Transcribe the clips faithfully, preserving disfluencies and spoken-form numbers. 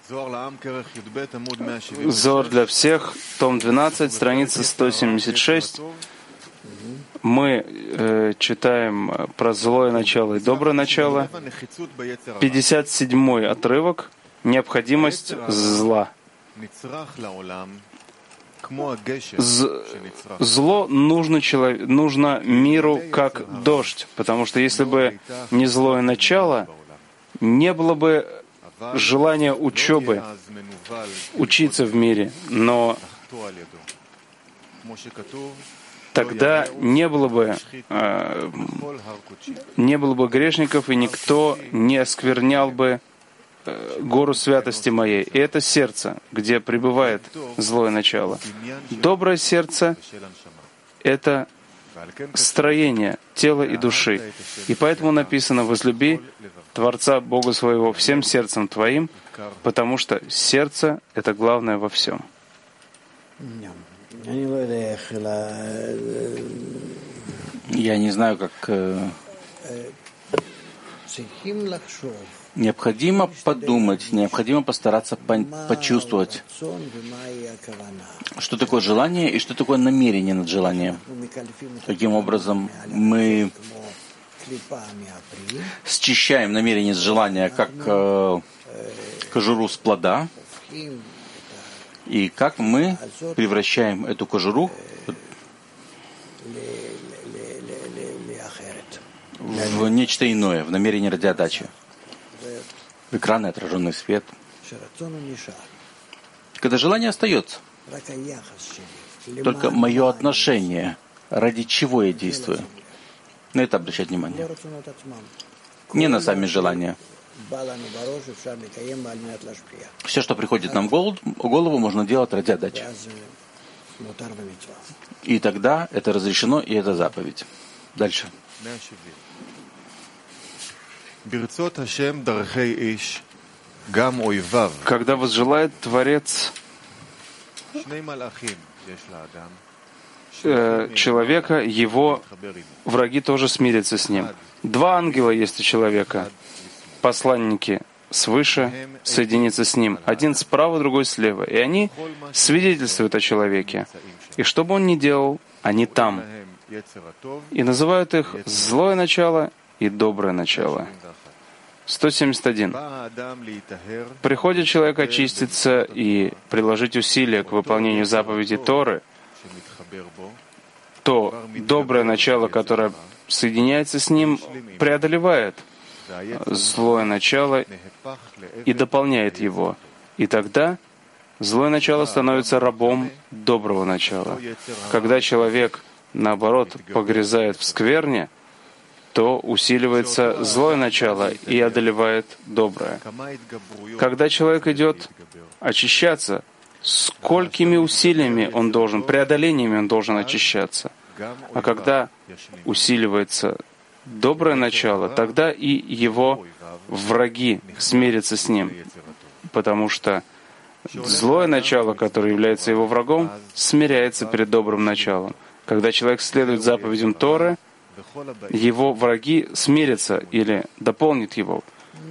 Зоар для всех, том двенадцать, страница сто семьдесят шесть. Мы э, читаем про злое начало и доброе начало. пятьдесят седьмой отрывок. Необходимость зла. З- зло нужно, человек, нужно миру как дождь, потому что если бы не злое начало, не было бы желания учебы, учиться в мире, но тогда не было бы, э, не было бы грешников, и никто не осквернял бы э, гору святости моей. И это сердце, где пребывает злое начало. Доброе сердце — это строение тела и души. И поэтому написано: «Возлюби Творца Бога своего всем сердцем твоим», потому что сердце — это главное во всем. Я не знаю, как... Э, необходимо подумать, необходимо постараться по- почувствовать, что такое желание и что такое намерение над желанием. Таким образом, мы счищаем намерение с желания, как э, кожуру с плода, и как мы превращаем эту кожуру в нечто иное, в намерение ради отдачи. В экраны, отраженный свет. Когда желание остается, только мое отношение, ради чего я действую, на это обращать внимание. Не на сами желания. Все, что приходит нам в голову, можно делать ради отдачи. И тогда это разрешено, и это заповедь. Дальше. Когда возжелает Творец э, человека, его враги тоже смирятся с ним. Два ангела есть у человека, посланники свыше соединиться с ним. Один справа, другой слева. И они свидетельствуют о человеке. И что бы он ни делал, они там. И называют их злое начало и доброе начало. сто семьдесят один. Приходит человек очиститься и приложить усилия к выполнению заповеди Торы, то доброе начало, которое соединяется с ним, преодолевает злое начало и дополняет его. И тогда злое начало становится рабом доброго начала. Когда человек, наоборот, погрязает в скверне, то усиливается злое начало и одолевает доброе. Когда человек идет очищаться, сколькими усилиями он должен, преодолениями он должен очищаться. А когда усиливается доброе начало, тогда и его враги смирятся с ним, потому что злое начало, которое является его врагом, смиряется перед добрым началом. Когда человек следует заповедям Торы, его враги смирятся или дополнят его.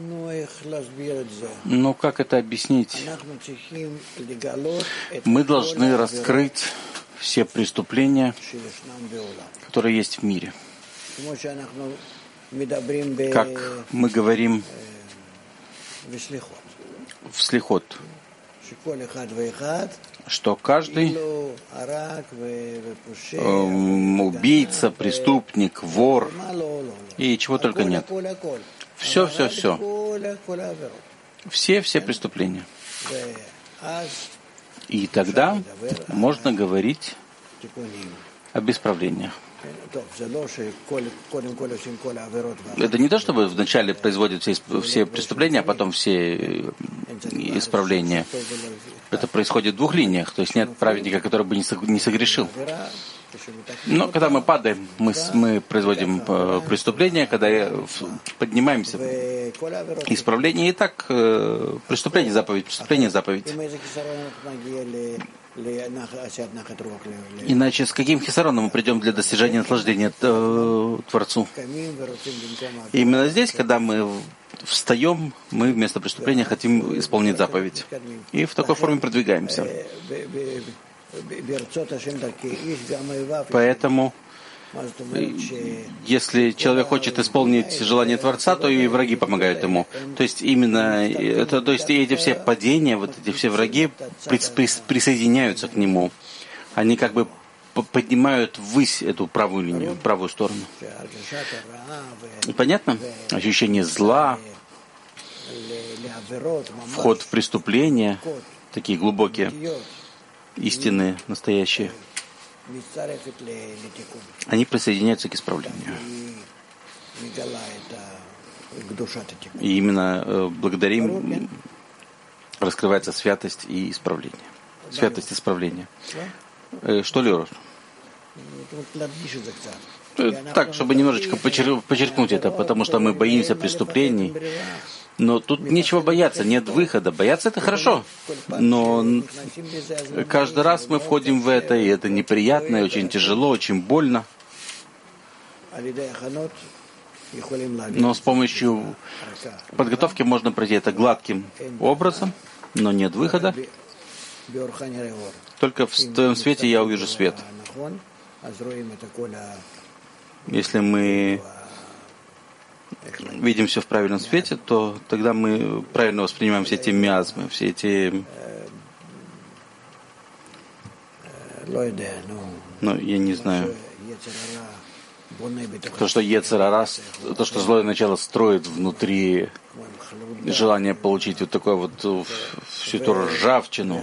Но как это объяснить? Мы должны раскрыть все преступления, которые есть в мире. Как мы говорим в Слихот, что каждый э, убийца, преступник, вор и чего только нет. Все, все, все. Все, все преступления. И тогда можно говорить об исправлениях. Это не то, чтобы вначале производят все, все преступления, а потом все исправления. Это происходит в двух линиях. То есть нет праведника, который бы не согрешил. Но когда мы падаем, мы, мы производим преступления, когда поднимаемся, исправление. И так преступление заповедь, преступление заповедь. Иначе с каким хисароном мы придем для достижения наслаждения Творцу? Именно здесь, когда мы встаем, мы вместо преступления хотим исполнить заповедь. И в такой форме продвигаемся. Поэтому, если человек хочет исполнить желание Творца, то и враги помогают ему. То есть именно, это, то есть эти все падения, вот эти все враги присоединяются к нему. Они как бы поднимают ввысь эту правую линию, правую сторону. Понятно? Ощущение зла, вход в преступления, такие глубокие, истинные, настоящие. Они присоединяются к исправлению. И именно э, благодарим раскрывается святость и исправление. Святость исправления. Э, что, Лера? Так, чтобы немножечко почер... подчеркнуть это, потому что мы боимся преступлений. Но тут нечего бояться, нет выхода. Бояться — это хорошо, но каждый раз мы входим в это, и это неприятно, и очень тяжело, очень больно. Но с помощью подготовки можно пройти это гладким образом, но нет выхода. Только в твоем свете я увижу свет. Если мы видим все в правильном свете, то тогда мы правильно воспринимаем все эти миазмы, все эти... Ну, я не знаю. То, что Йецер Ара, то, что злое начало строит внутри желание получить вот такое вот всю эту ржавчину.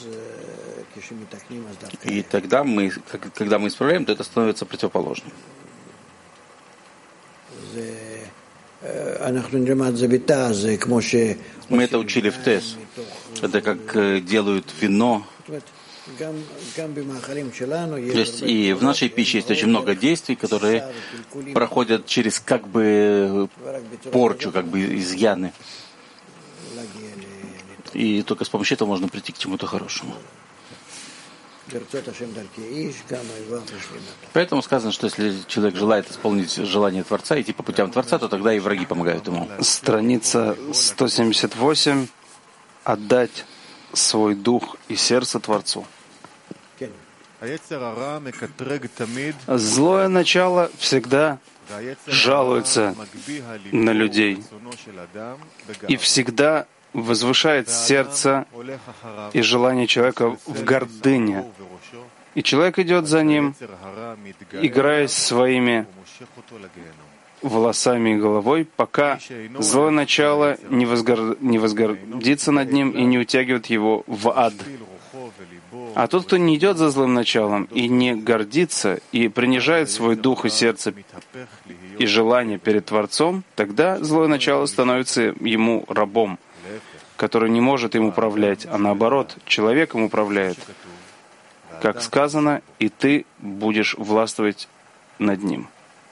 И тогда мы, когда мы исправляем, то это становится противоположным. Мы это учили в ТЭС. Это как делают вино. То есть и в нашей пище есть очень много действий, которые проходят через как бы порчу, как бы изъяны. И только с помощью этого можно прийти к чему-то хорошему. Поэтому сказано, что если человек желает исполнить желание Творца, идти по путям Творца, то тогда и враги помогают ему. Страница сто семьдесят восемь. Отдать свой дух и сердце Творцу. Злое начало всегда жалуется на людей и всегда возвышает сердце и желание человека в гордыне. И человек идет за ним, играя своими волосами и головой, пока злое начало не, возгор... не возгордится над ним и не утягивает его в ад. А тот, кто не идет за злым началом и не гордится, и принижает свой дух и сердце и желание перед Творцом, тогда злое начало становится ему рабом, который не может им управлять, а наоборот, человек им управляет. Как сказано, и ты будешь властвовать над ним.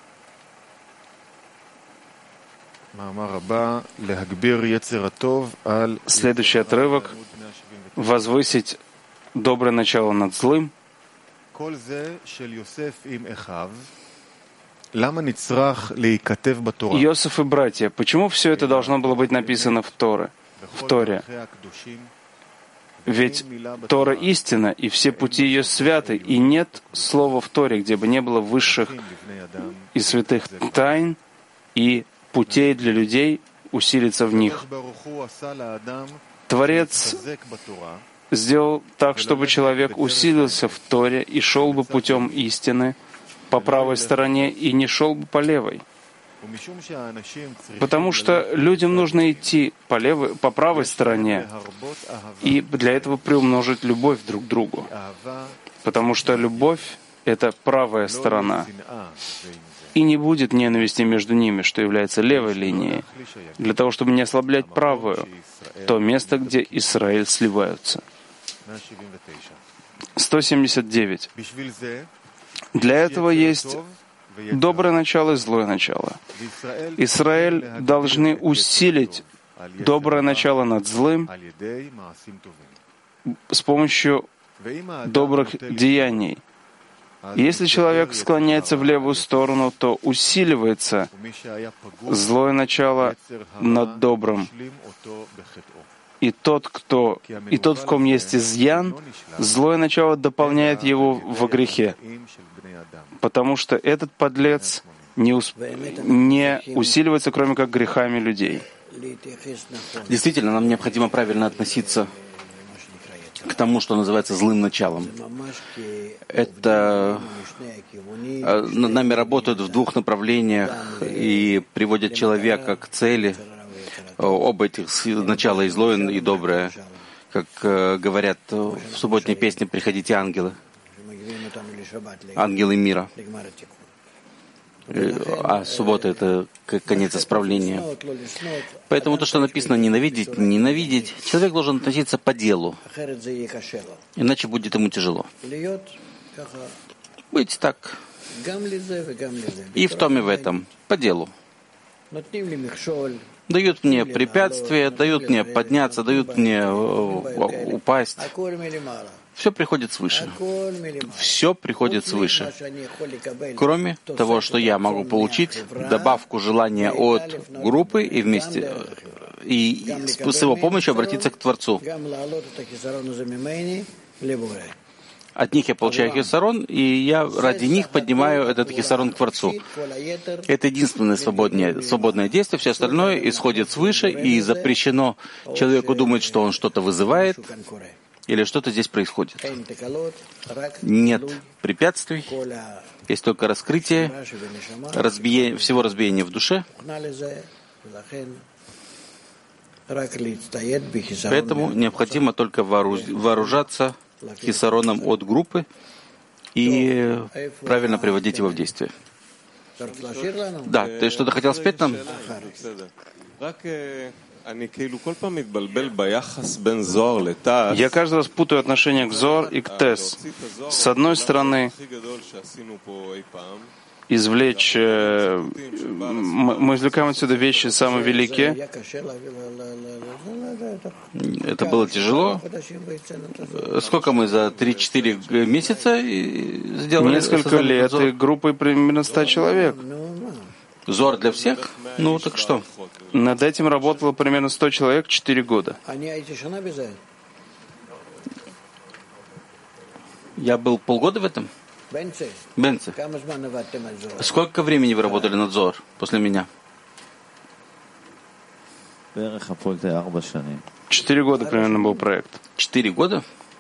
Следующий отрывок. Возвысить доброе начало над злым. Иосиф и братья, почему все это должно было быть написано в Торе? В Торе? Ведь Тора истина, и все пути ее святы, и нет слова в Торе, где бы не было высших и святых тайн и путей для людей усилиться в них. Творец сделал так, чтобы человек усилился в Торе и шел бы путем истины по правой стороне и не шел бы по левой. Потому что людям нужно идти по левой, по правой стороне, и для этого приумножить любовь друг к другу. Потому что любовь — это правая сторона. И не будет ненависти между ними, что является левой линией, для того, чтобы не ослаблять правую, то место, где Израиль сливаются. сто семьдесят девять. Для этого есть доброе начало и злое начало. Израиль должны усилить доброе начало над злым с помощью добрых деяний. Если человек склоняется в левую сторону, то усиливается злое начало над добрым. И тот, кто, и тот, в ком есть изъян, злое начало дополняет его во грехе, потому что этот подлец не, усп... не усиливается, кроме как грехами людей. Действительно, нам необходимо правильно относиться к тому, что называется злым началом. Это над нами работают в двух направлениях и приводят человека к цели. Оба этих начала, и злое, и доброе. Как говорят в субботней песне «Приходите, ангелы», ангелы мира. А суббота — это конец исправления. Поэтому то, что написано «ненавидеть», «ненавидеть», человек должен относиться по делу, иначе будет ему тяжело. Быть так и в том, и в этом, по делу. Дают мне препятствия, дают мне подняться, дают мне упасть. Все приходит свыше. Все приходит свыше. Кроме того, что я могу получить добавку желания от группы и вместе и с его помощью обратиться к Творцу. От них я получаю хисарон, и я ради них поднимаю этот хисарон к Творцу. Это единственное свободное, свободное действие, все остальное исходит свыше, и запрещено человеку думать, что он что-то вызывает, или что-то здесь происходит. Нет препятствий, есть только раскрытие, разбие, всего разбиения в душе. Поэтому необходимо только вооруж, вооружаться хисароном от группы и правильно приводить его в действие. Да, ты что-то хотел спеть нам? Я каждый раз путаю отношение к Зоар и к Тес. С одной стороны, извлечь, мы извлекаем отсюда вещи самые великие. Это было тяжело. Сколько мы за три-четыре месяца сделали? Несколько лет, и группой примерно ста человек. Зор для всех? Ну, так что? Над этим работало примерно сто человек четыре года. Я был полгода в этом? Бенце. Сколько времени вы работали над Зор после меня? Четыре года примерно был проект. Четыре года?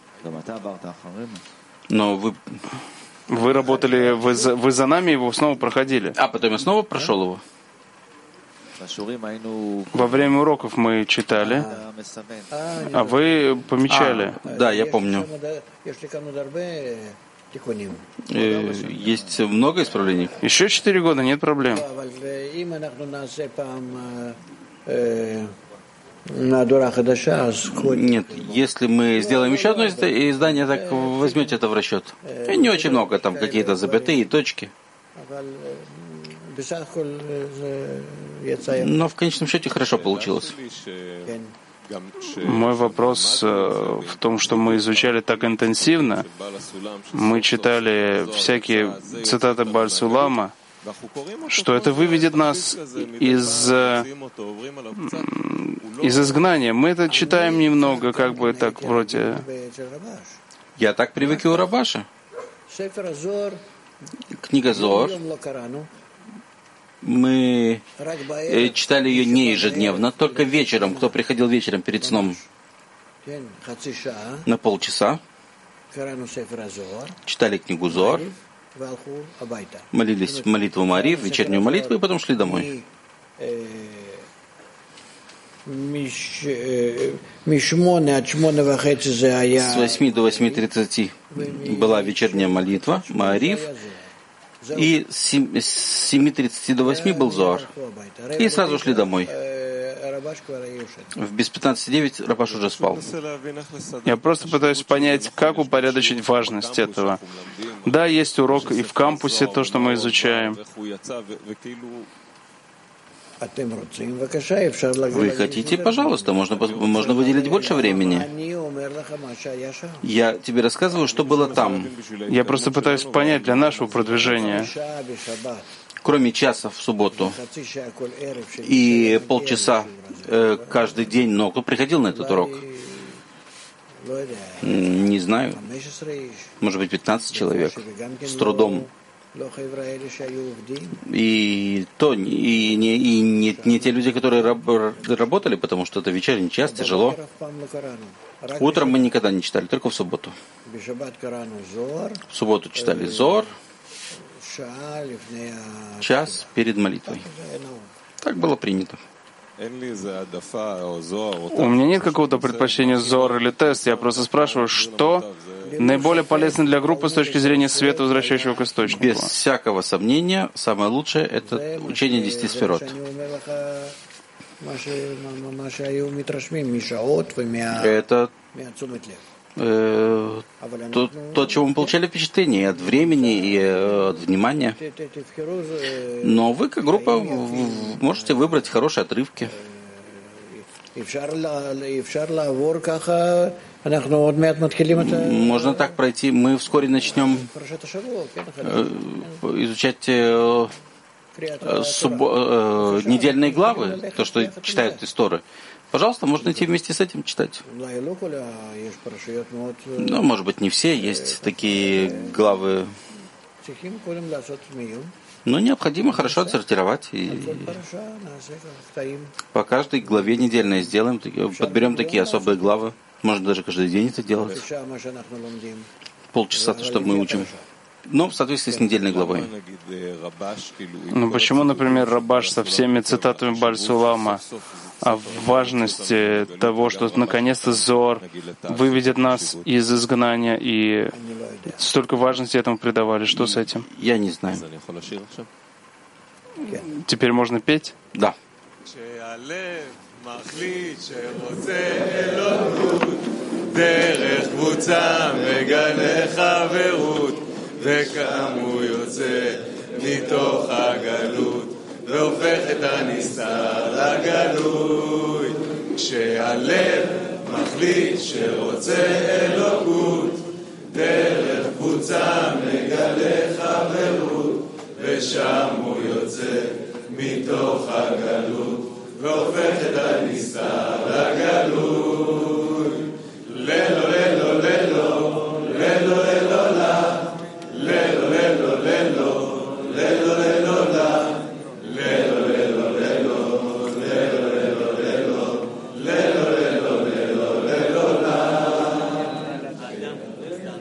Но вы... Вы работали, вы за, вы за нами его снова проходили. А потом я снова прошел его? Во время уроков мы читали, а вы помечали. А, да, я помню. Есть много исправлений? Еще четыре года, нет проблем. Нет, если мы сделаем еще одно издание, так возьмете это в расчет. И не очень много, там какие-то запятые и точки. Но в конечном счете хорошо получилось. Мой вопрос в том, что мы изучали так интенсивно. Мы читали всякие цитаты Бааль Сулама, что это выведет нас из, из изгнания. Мы это читаем немного, как бы так вроде... Я так привык и у Рабаша. Книга Зоар. Мы читали ее не ежедневно, только вечером. Кто приходил вечером перед сном на полчаса, читали книгу Зоар, молились молитву Маарив, вечернюю молитву, и потом шли домой. С восьми до восьми тридцати была вечерняя молитва, Маарив, и с семи тридцати до восьми был Зоар. И сразу шли домой. В без пятнадцати девять Рабаш уже спал. Я просто пытаюсь понять, как упорядочить важность этого. Да, есть урок и в кампусе, то, что мы изучаем. Вы хотите, пожалуйста, можно, можно выделить больше времени. Я тебе рассказываю, что было там. Я просто пытаюсь понять для нашего продвижения. Кроме часа в субботу и полчаса э, каждый день, но кто приходил на этот урок? Не знаю. Может быть, пятнадцать человек. С трудом. И то, и не, и не, не те люди, которые раб, работали, потому что это вечерний час, тяжело. Утром мы никогда не читали, только в субботу. В субботу читали Зор, час перед молитвой. Так было принято. У меня нет какого-то предпочтения Зор или тест. Я просто спрашиваю, что наиболее полезно для группы с точки зрения света, возвращающего к источнику. Без всякого сомнения, самое лучшее — это учение десяти сферот. Это э, то, то, от чего мы получали впечатление и от времени, и от внимания. Но вы, как группа, можете выбрать хорошие отрывки. Можно так пройти. Мы вскоре начнем э, изучать э, суббо, э, недельные главы, то, что читают из Торы. Пожалуйста, можно идти вместе с этим читать. Ну, может быть, не все. Есть такие главы. Но необходимо хорошо отсортировать. И по каждой главе недельной сделаем, подберем такие особые главы. Можно даже каждый день это делать. Полчаса, то, что мы учим. Но в соответствии с недельной главой. Ну почему, например, Рабаш со всеми цитатами Баль-Сулама о важности того, что наконец-то Зор выведет нас из изгнания, и столько важности этому придавали? Что с этим? Я не знаю. Теперь можно петь? Да. וכאן הוא יוצא מתוך הגלות והופך את הנסתר לגלוי. כשהלב מחליט שרוצה אלוקות, דרך קבוצה מגלה חברות, ושם הוא יוצא מתוך הגלות והופך את הנסתר לגלוי.